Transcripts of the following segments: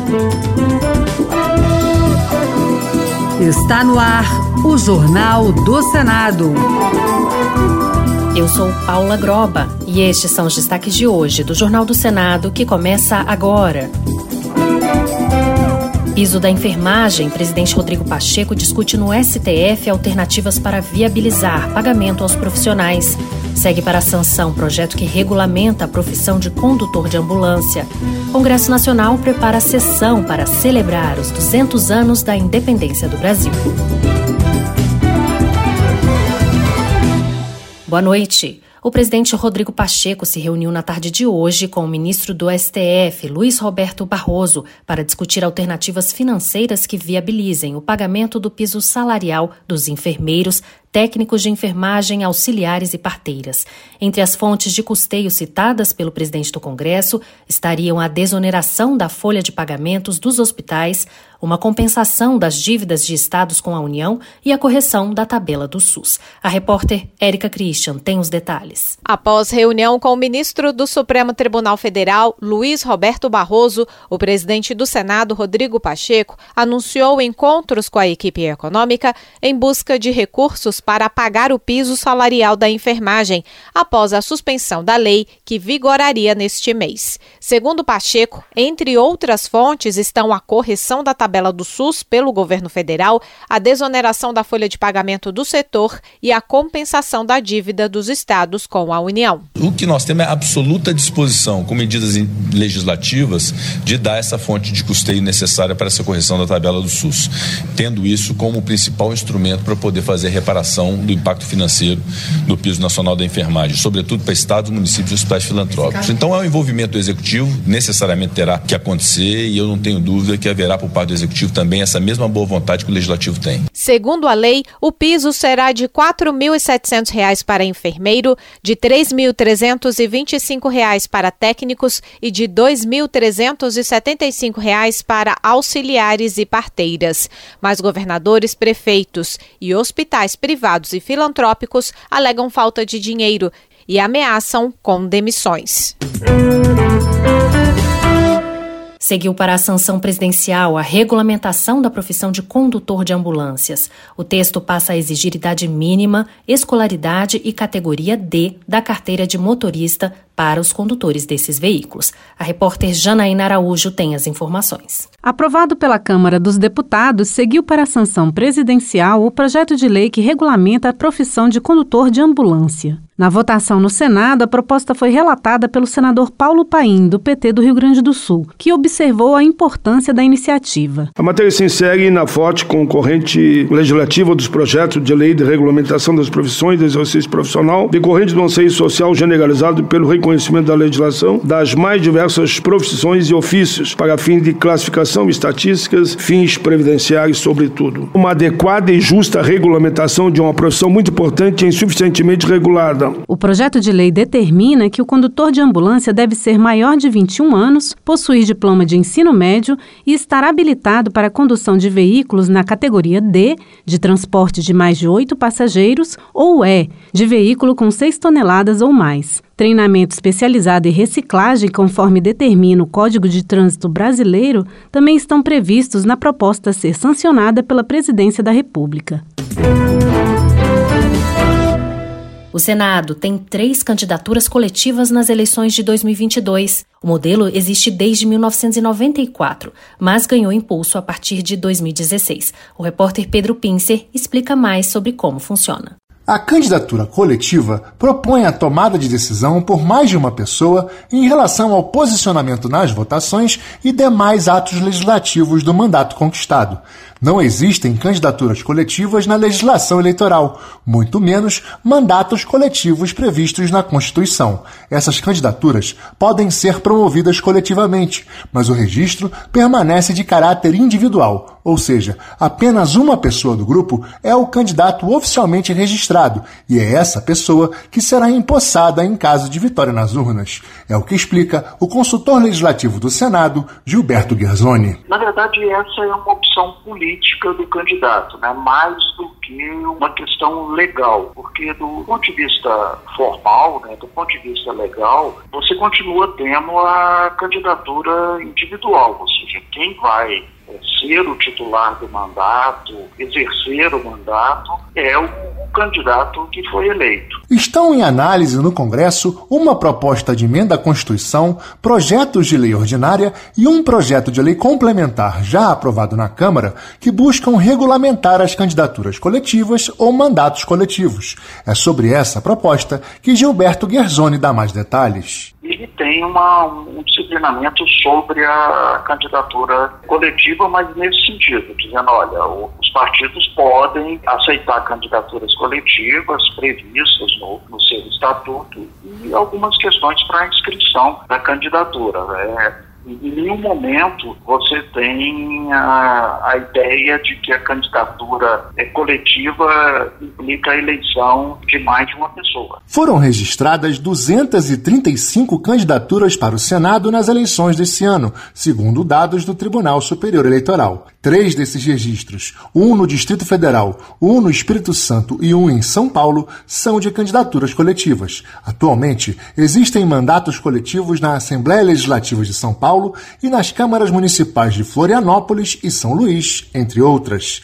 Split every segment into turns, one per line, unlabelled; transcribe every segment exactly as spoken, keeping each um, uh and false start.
Está no ar o Jornal do Senado.
Eu sou Paula Groba e estes são os destaques de hoje do Jornal do Senado, que começa agora. Piso da enfermagem. Presidente Rodrigo Pacheco discute no S T F alternativas para viabilizar pagamento aos profissionais. Segue para a sanção projeto que regulamenta a profissão de condutor de ambulância. Congresso Nacional prepara a sessão para celebrar os duzentos anos da independência do Brasil. Boa noite. O presidente Rodrigo Pacheco se reuniu na tarde de hoje com o ministro do S T F, Luiz Roberto Barroso, para discutir alternativas financeiras que viabilizem o pagamento do piso salarial dos enfermeiros, técnicos de enfermagem, auxiliares e parteiras. Entre as fontes de custeio citadas pelo presidente do Congresso estariam a desoneração da folha de pagamentos dos hospitais, uma compensação das dívidas de estados com a União e a correção da tabela do SUS. A repórter Érica Christian tem os detalhes.
Após reunião com o ministro do Supremo Tribunal Federal, Luiz Roberto Barroso, o presidente do Senado, Rodrigo Pacheco, anunciou encontros com a equipe econômica em busca de recursos para pagar o piso salarial da enfermagem, após a suspensão da lei que vigoraria neste mês. Segundo Pacheco, entre outras fontes estão a correção da tabela do SUS pelo governo federal, a desoneração da folha de pagamento do setor e a compensação da dívida dos estados com a União.
O que nós temos é absoluta disposição, com medidas legislativas, de dar essa fonte de custeio necessária para essa correção da tabela do SUS, tendo isso como principal instrumento para poder fazer reparação do impacto financeiro do piso nacional da enfermagem, sobretudo para estados, municípios e hospitais filantrópicos. Então é um envolvimento do executivo, necessariamente terá que acontecer, e eu não tenho dúvida que haverá por parte do executivo também essa mesma boa vontade que o legislativo tem.
Segundo a lei, o piso será de quatro mil e setecentos reais para enfermeiro, de três mil trezentos e vinte e cinco reais para técnicos e de dois mil trezentos e setenta e cinco reais para auxiliares e parteiras. Mas governadores, prefeitos e hospitais privados e filantrópicos alegam falta de dinheiro e ameaçam com demissões.
Seguiu para a sanção presidencial a regulamentação da profissão de condutor de ambulâncias. O texto passa a exigir idade mínima, escolaridade e categoria D da carteira de motorista para os condutores desses veículos. A repórter Janaína Araújo tem as informações.
Aprovado pela Câmara dos Deputados, seguiu para a sanção presidencial o projeto de lei que regulamenta a profissão de condutor de ambulância. Na votação no Senado, a proposta foi relatada pelo senador Paulo Paim, do P T do Rio Grande do Sul, que observou a importância da iniciativa.
A matéria se insere na forte concorrente legislativa dos projetos de lei de regulamentação das profissões de exercício profissional, decorrente do anseio social generalizado pelo reconhecimento da legislação das mais diversas profissões e ofícios, para fins de classificação, estatísticas, fins previdenciários, sobretudo. Uma adequada e justa regulamentação de uma profissão muito importante e insuficientemente regulada.
O projeto de lei determina que o condutor de ambulância deve ser maior de vinte e um anos, possuir diploma de ensino médio e estar habilitado para a condução de veículos na categoria D, de transporte de mais de oito passageiros, ou E, de veículo com seis toneladas ou mais. Treinamento especializado e reciclagem, conforme determina o Código de Trânsito Brasileiro, também estão previstos na proposta a ser sancionada pela Presidência da República.
O Senado tem três candidaturas coletivas nas eleições de dois mil e vinte e dois. O modelo existe desde mil novecentos e noventa e quatro, mas ganhou impulso a partir de dois mil e dezesseis. O repórter Pedro Pincer explica mais sobre como funciona.
A candidatura coletiva propõe a tomada de decisão por mais de uma pessoa em relação ao posicionamento nas votações e demais atos legislativos do mandato conquistado. Não existem candidaturas coletivas na legislação eleitoral, muito menos mandatos coletivos previstos na Constituição. Essas candidaturas podem ser promovidas coletivamente, mas o registro permanece de caráter individual, ou seja, apenas uma pessoa do grupo é o candidato oficialmente registrado, e é essa pessoa que será empossada em caso de vitória nas urnas. É o que explica o consultor legislativo do Senado, Gilberto Guerzoni.
Na verdade, essa é uma opção política política do candidato, né? Mais do que uma questão legal, porque do ponto de vista formal, né, do ponto de vista legal, você continua tendo a candidatura individual, ou seja, quem vai ser o titular do mandato, exercer o mandato, é o candidato que foi eleito.
Estão em análise no Congresso uma proposta de emenda à Constituição, projetos de lei ordinária e um projeto de lei complementar já aprovado na Câmara que buscam regulamentar as candidaturas coletivas ou mandatos coletivos. É sobre essa proposta que Gilberto Guerzoni dá mais detalhes.
Ele tem uma, um disciplinamento sobre a candidatura coletiva, mas nesse sentido, dizendo, olha, os partidos podem aceitar candidaturas coletivas previstas no, no seu estatuto e algumas questões para a inscrição da candidatura. É, em nenhum momento você tem a, a ideia de que a candidatura é coletiva implica a eleição de mais de uma pessoa.
Foram registradas duzentas e trinta e cinco candidaturas para o Senado nas eleições desse ano, segundo dados do Tribunal Superior Eleitoral. Três desses registros, um no Distrito Federal, um no Espírito Santo e um em São Paulo, são de candidaturas coletivas. Atualmente, existem mandatos coletivos na Assembleia Legislativa de São Paulo e nas câmaras municipais de Florianópolis e São Luís, entre outras.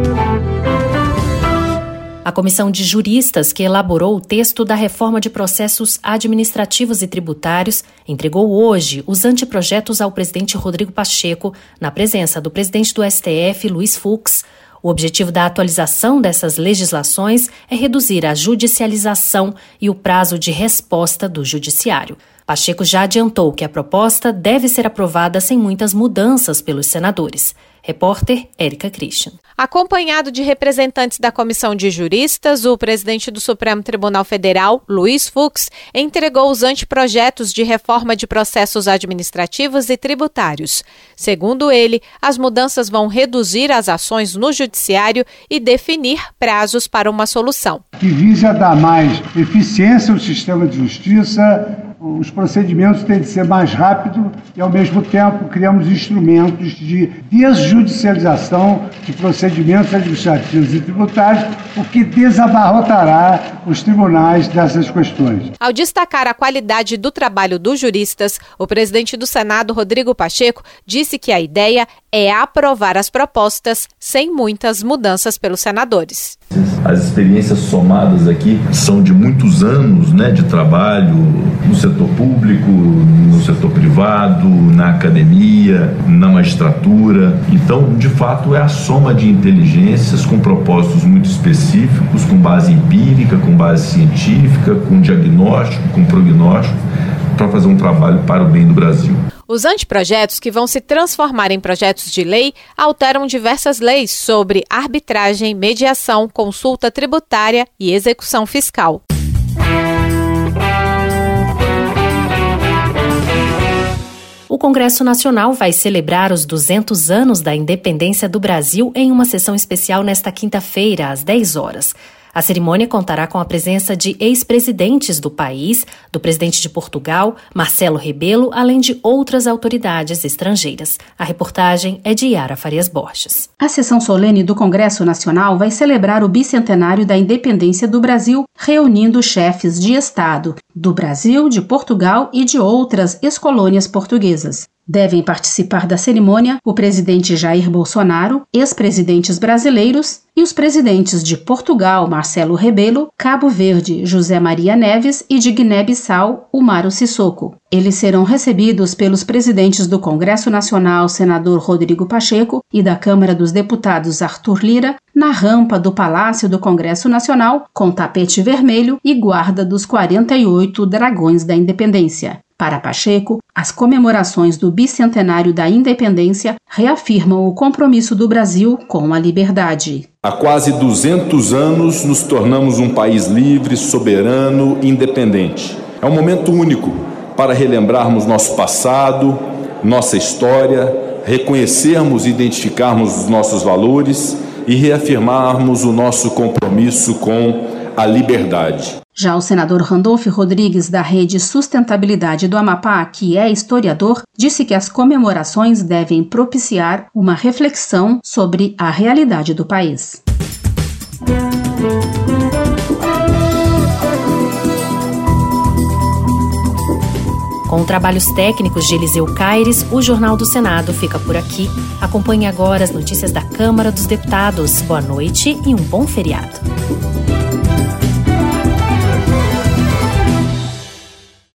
A comissão de juristas que elaborou o texto da reforma de processos administrativos e tributários entregou hoje os anteprojetos ao presidente Rodrigo Pacheco, na presença do presidente do S T F, Luiz Fux. O objetivo da atualização dessas legislações é reduzir a judicialização e o prazo de resposta do judiciário. Pacheco já adiantou que a proposta deve ser aprovada sem muitas mudanças pelos senadores. Repórter Érica Christian.
Acompanhado de representantes da Comissão de Juristas, o presidente do Supremo Tribunal Federal, Luiz Fux, entregou os anteprojetos de reforma de processos administrativos e tributários. Segundo ele, as mudanças vão reduzir as ações no judiciário e definir prazos para uma solução.
Que visa dar mais eficiência ao sistema de justiça, os procedimentos têm de ser mais rápidos e, ao mesmo tempo, criamos instrumentos de desjudicialização de procedimentos administrativos e tributários, o que desabarrotará os tribunais dessas questões.
Ao destacar a qualidade do trabalho dos juristas, o presidente do Senado, Rodrigo Pacheco, disse que a ideia é aprovar as propostas sem muitas mudanças pelos senadores.
As experiências somadas aqui são de muitos anos, né, de trabalho no setor público, no setor privado, na academia, na magistratura. Então, de fato, é a soma de inteligências com propósitos muito específicos, com base empírica, com base científica, com diagnóstico, com prognóstico, para fazer um trabalho para o bem do Brasil.
Os anteprojetos, que vão se transformar em projetos de lei, alteram diversas leis sobre arbitragem, mediação, consulta tributária e execução fiscal.
O Congresso Nacional vai celebrar os duzentos anos da independência do Brasil em uma sessão especial nesta quinta-feira, às dez horas. A cerimônia contará com a presença de ex-presidentes do país, do presidente de Portugal, Marcelo Rebelo, além de outras autoridades estrangeiras. A reportagem é de Yara Farias Borges.
A sessão solene do Congresso Nacional vai celebrar o bicentenário da independência do Brasil, reunindo chefes de Estado do Brasil, de Portugal e de outras ex-colônias portuguesas. Devem participar da cerimônia o presidente Jair Bolsonaro, ex-presidentes brasileiros e os presidentes de Portugal, Marcelo Rebelo, Cabo Verde, José Maria Neves e de Guiné-Bissau, Umaro Sissoko. Eles serão recebidos pelos presidentes do Congresso Nacional, senador Rodrigo Pacheco, e da Câmara dos Deputados, Arthur Lira, na rampa do Palácio do Congresso Nacional, com tapete vermelho e guarda dos quarenta e oito dragões da independência. Para Pacheco, as comemorações do bicentenário da independência reafirmam o compromisso do Brasil com a liberdade.
Há quase duzentos anos nos tornamos um país livre, soberano e independente. É um momento único para relembrarmos nosso passado, nossa história, reconhecermos e identificarmos os nossos valores e reafirmarmos o nosso compromisso com a liberdade.
Já o senador Randolfo Rodrigues, da Rede Sustentabilidade do Amapá, que é historiador, disse que as comemorações devem propiciar uma reflexão sobre a realidade do país.
Com trabalhos técnicos de Eliseu Caires, o Jornal do Senado fica por aqui. Acompanhe agora as notícias da Câmara dos Deputados. Boa noite e um bom feriado.